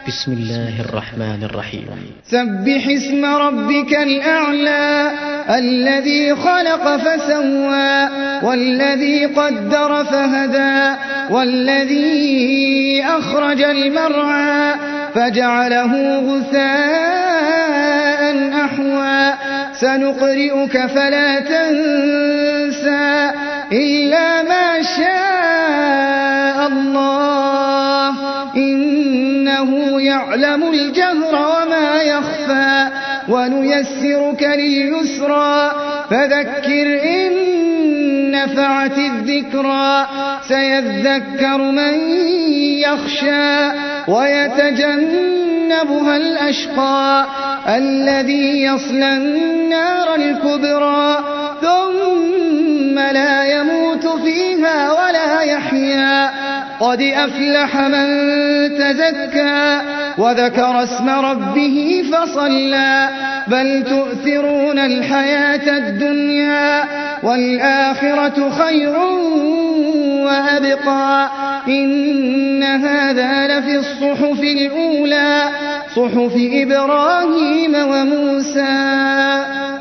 بسم الله الرحمن الرحيم. سبح اسم ربك الأعلى الذي خلق فسوى والذي قدر فهدى والذي أخرج المرعى فجعله غثاء أحوى سنقرئك فلا تنسى إلا ما شاء الله إنه يعلم الجهر وما يخفى ونيسرك لليسرى فذكر إن نفعت الذكرى سيذكر من يخشى ويتجنبها الأشقى الذي يصلى النار الكبرى ثم لا يموت فيها ولا يحيا قد أفلح من تزكى وذكر اسم ربه فصلى بل تؤثرون الحياة الدنيا والآخرة خير وأبقى إن هذا لفي الصحف الأولى صحف إبراهيم وموسى.